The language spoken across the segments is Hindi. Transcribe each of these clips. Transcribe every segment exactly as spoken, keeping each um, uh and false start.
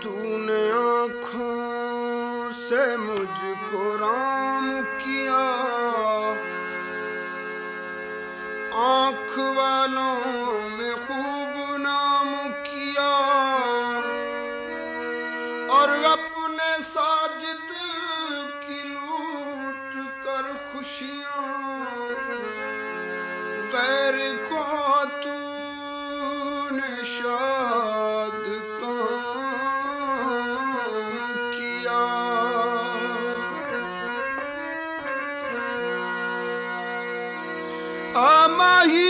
तूने आँखों से मुझको राम किया, आँख वालों में खूब नाम किया, और अपने साजिद की लूट कर खुशियाँ गैर को तूने शाद काम किया। आ माही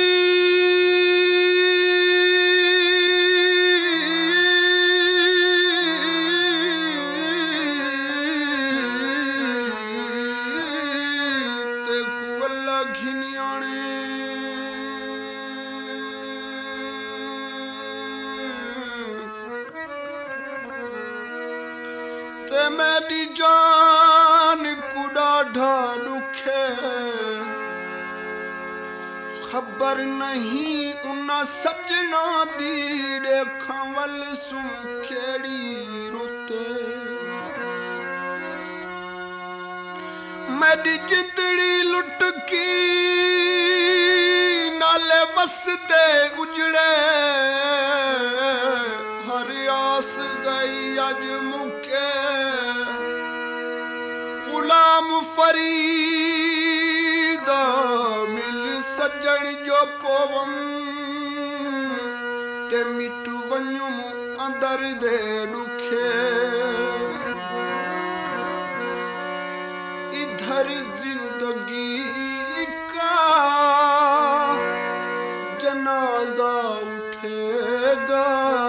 ते मेरी जान को ॾाढा दुखे, खबर नहीं उन सजना दी देखा वल सुखेड़ी रुते। मेरी जिंदड़ी लुट की नाले वसदे उजड़े, हर आस गई अज मुके, गुलाम फरीदा मिल सजण जो पोवम, ते मिट वञुम अंदर दे दुखे। इधर जिंदगी का जनाजा उठेगा,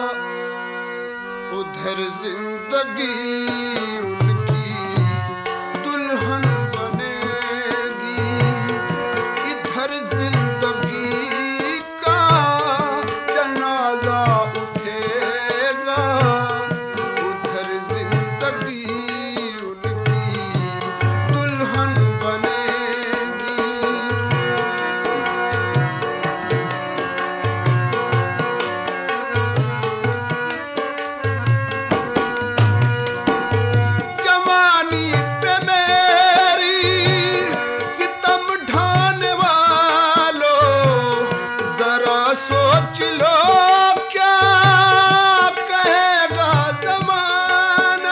उधर जिंदगी उनकी दुल्हन बनेगी। इधर जिंदगी का जनाजा उठेगा, उधर जिंदगी उनकी दुल्हन बनेगी। जवानी पे मेरी सितम ढाने वालों, जरा सोच लो क्या कहेगा जमाना।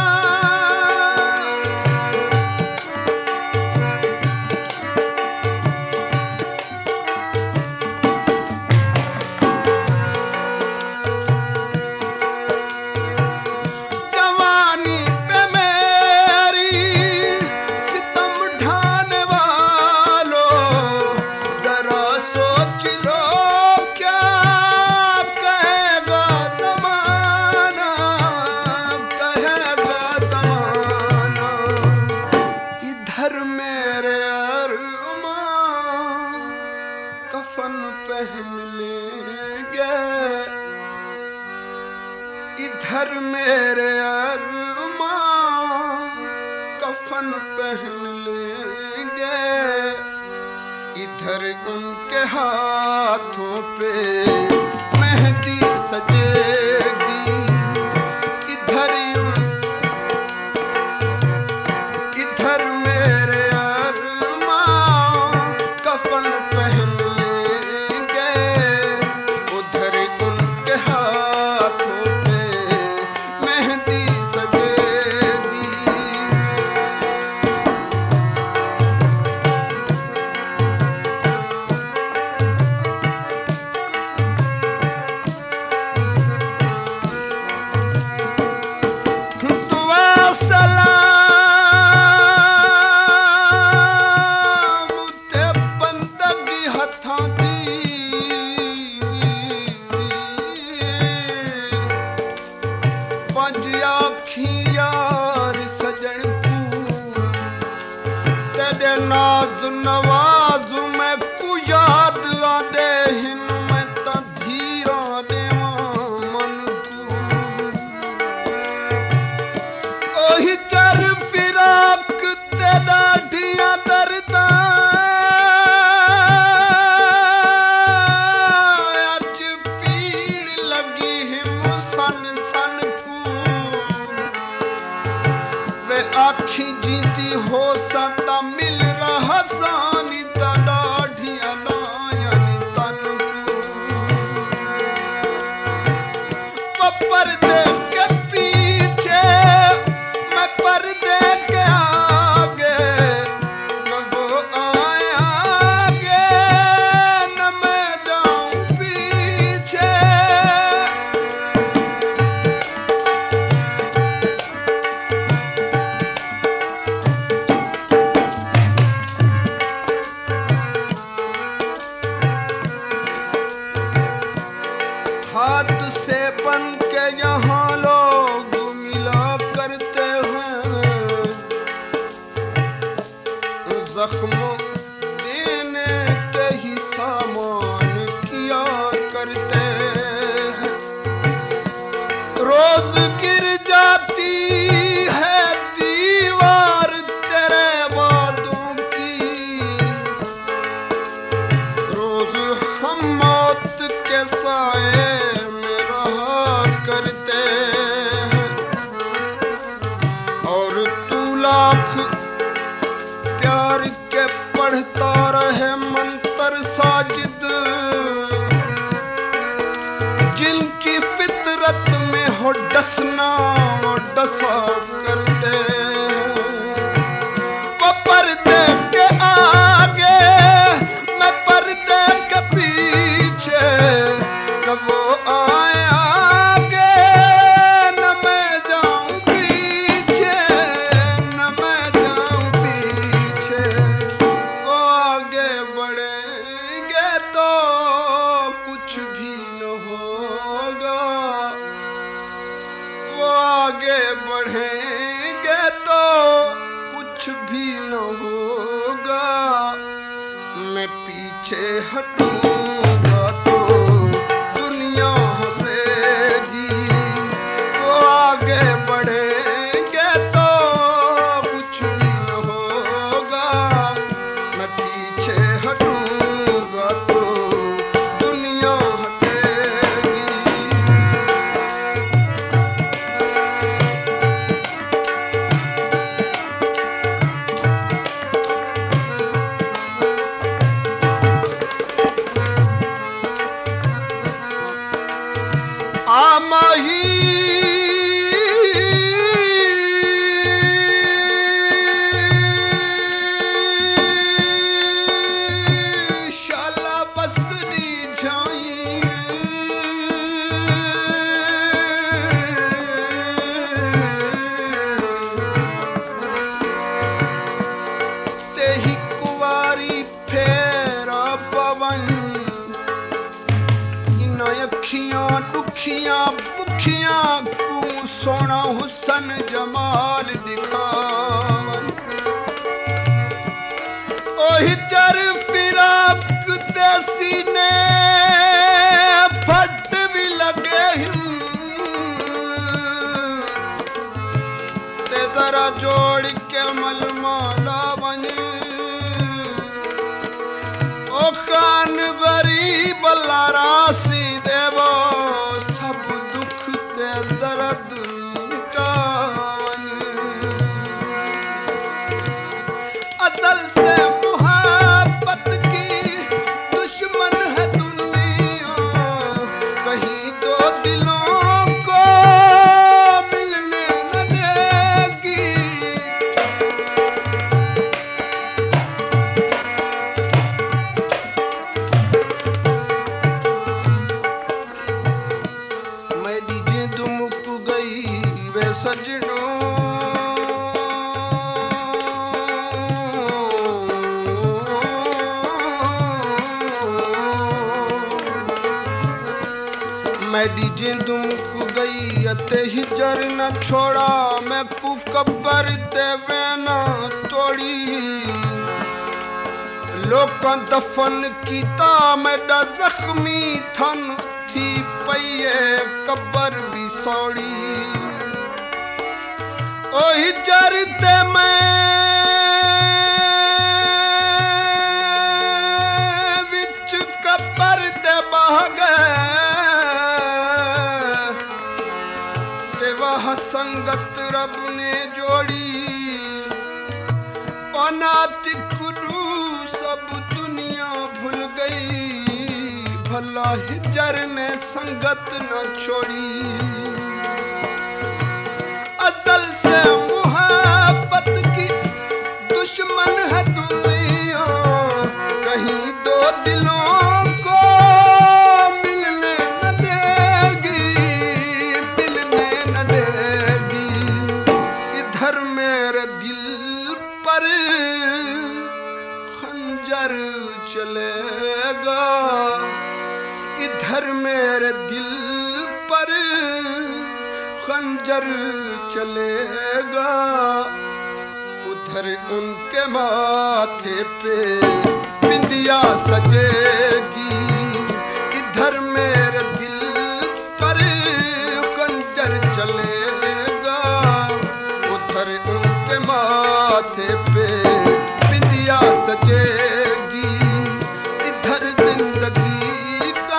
जवानी पे मेरी सितम ढाने वालों, जरा सोच लो क्या कहेगा जमाना, कहेगा जमाना। इधर मेरे अरमान कफन पहन लेंगे, इधर मेरे अरमान कफन पहन लेंगे, इधर उनके हाथों पे मेहंदी सजेगी। इधर उन इधर मेरे अरमान कफन पहन लेंगे, उधर उनके हाथों पे मेहंदी सजेगी। दुआ सलाम ते बंदगी हथां दी, पंज आखी यार सजण को, तेरे नाज नवाज मैं को याद आंदे हिन, मैं तां धीरा देवां मन को। ओही कर फिराक ते डाढियां दर्दां, अरमान किया करते हैं। रोज गिर जाती है दीवार तेरे वादों की, रोज हम मौत के साए में रहा करते हैं। और तू लाख प्यार के पढ़ता रहे मंतर साजिद, जिनकी फितरत में हो डसना वो डसा करते हैं। वो पर्दे के आगे मैं पर्दे के पीछे, न वो आए आगे न मैं जाऊं पीछे, न मैं जाऊं पीछे। वो आगे बढ़ेंगे तो कुछ भी न होगा, वो आगे बढ़ेंगे तो कुछ भी न होगा। मैं पीछे हटूंगा तो दुनिया हंसेगी, वो आगे बढ़ेंगे तो कुछ भी न होगा। मैं पीछे हटूंगा तो दुनिया हटेगी। शाला बसरी जाई ते ही कुवारी फेरा पवन, इना अखियां दुखियां बुखियां को सोना हुसन जमाल दिखावन। ओही जर फिराक दे सीने फट भी लगे हिं, ते जरा जोड़ के मलमाला बने। ओ कान भरी बल्लारा सी देवो सब दुख से दर्द मिटावन। असल से मुहब्बत की दुश्मन है दुनिया, कहीं दो दिलों को मिलने न देगी। मेरी जिद मुक गई वे सजनों, मेरी जिद मुक गई अते हिजर न छोड़ा। मैं कु कब्र देवे न तोड़ी, लोकां दफन कीता मेरा जख्मी थन थी पईए कब्र भी सौड़ी। ओ हिजर ते मैं विच कब्र दे बह गए, ते वह संगत रब ने जोड़ी। अनाथ गुरु सब दुनिया भूल गई, भला हिजर ने संगत न छोड़ी। असल से मुहब्बत की दुश्मन है दुनिया, कहीं दो दिलों को मिलने न देगी, मिलने न देगी। इधर मेरे दिल पर खंजर चलेगा, इधर मेरे दिल पर खंजर चलेगा, उधर उनके माथे पे बिंदी बिंदिया सजेगी। इधर मेरे दिल पर खंजर चलेगा, उधर उनके माथे पे बिंदिया सजेगी। इधर जिंदगी का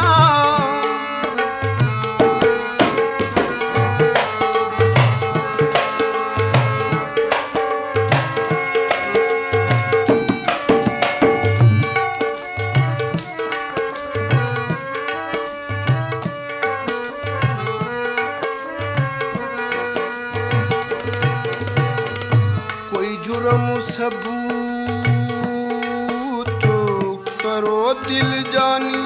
जुर्म सबूत करो दिल जानी।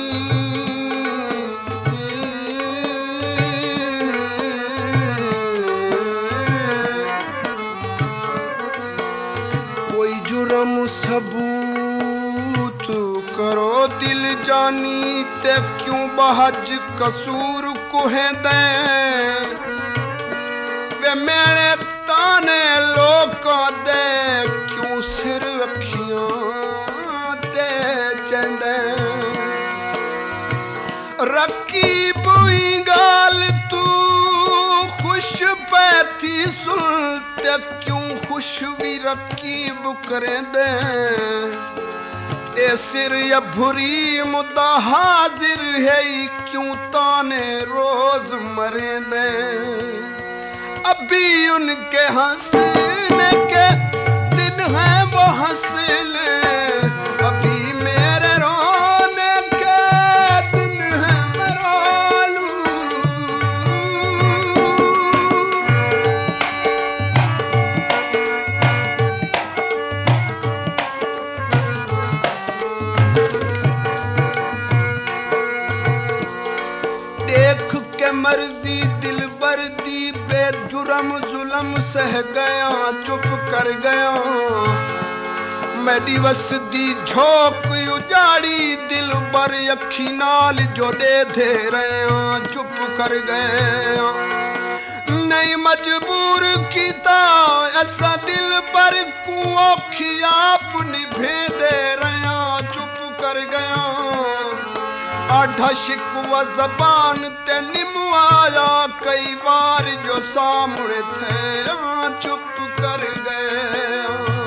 कोई जुर्म सबूत करो दिल जानी, ते क्यों बहज कसूर को है दे। वे मेरे ताने लोका दे, क्यों सिर अखियां दे चंदे। रकीब हुई गाल तू खुश पैथी सुनते, क्यों खुश भी रकीब करे दे। ए सिर या भुरी मुद्दा हाजिर है, क्यों ताने रोज मरे दे। अभी उनके हंसने के दिन है वो हंस ले, अभी मेरे रोने के दिन है मैं रो लूं। देख के मर्जी दिल वर्दी बेजुर्म जुल्म सह गया, चुप कर गया। मैं दिवस दी झोंक उजाड़ी, दिल बर अखी नाल जो दे दे रहे, चुप कर गया। नहीं मजबूर कीता ऐसा दिल पर को औखी आप निभे दे रहे, चुप कर गया। आधा शिकवा जबान ते निमुआया, कई बार जो सामने थे चुप कर गए।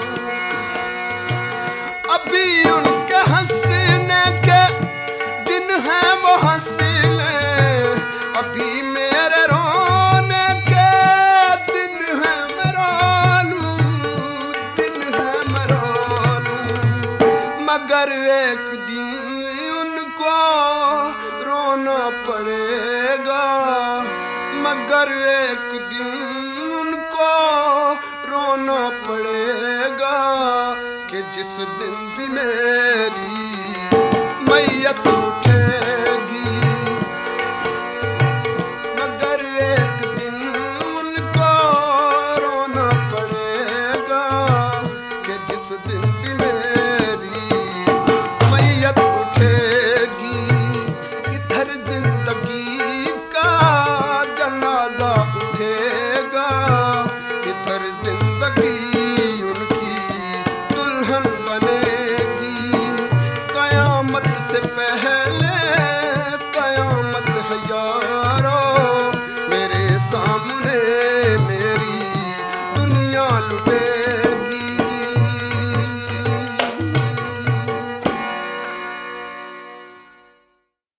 अभी उनके हंसने के दिन है वो हंस ले, अभी मेरे रोने के दिन है मैं रो लूं, दिन है मैं रो लूं। मगर एक दिन उनको रोना पड़ेगा, मगर एक दिन उनको रोना पड़ेगा, कि जिस दिन भी मेरी मैयत उठेगी। मगर एक दिन उनको रोना पड़ेगा, कि जिस दिन भी मेरी मैयत उठेगी। इधर जिंदगी का जनाजा उठेगा, इधर जिंदगी उनकी दुल्हन बनेगी। कयामत से पहले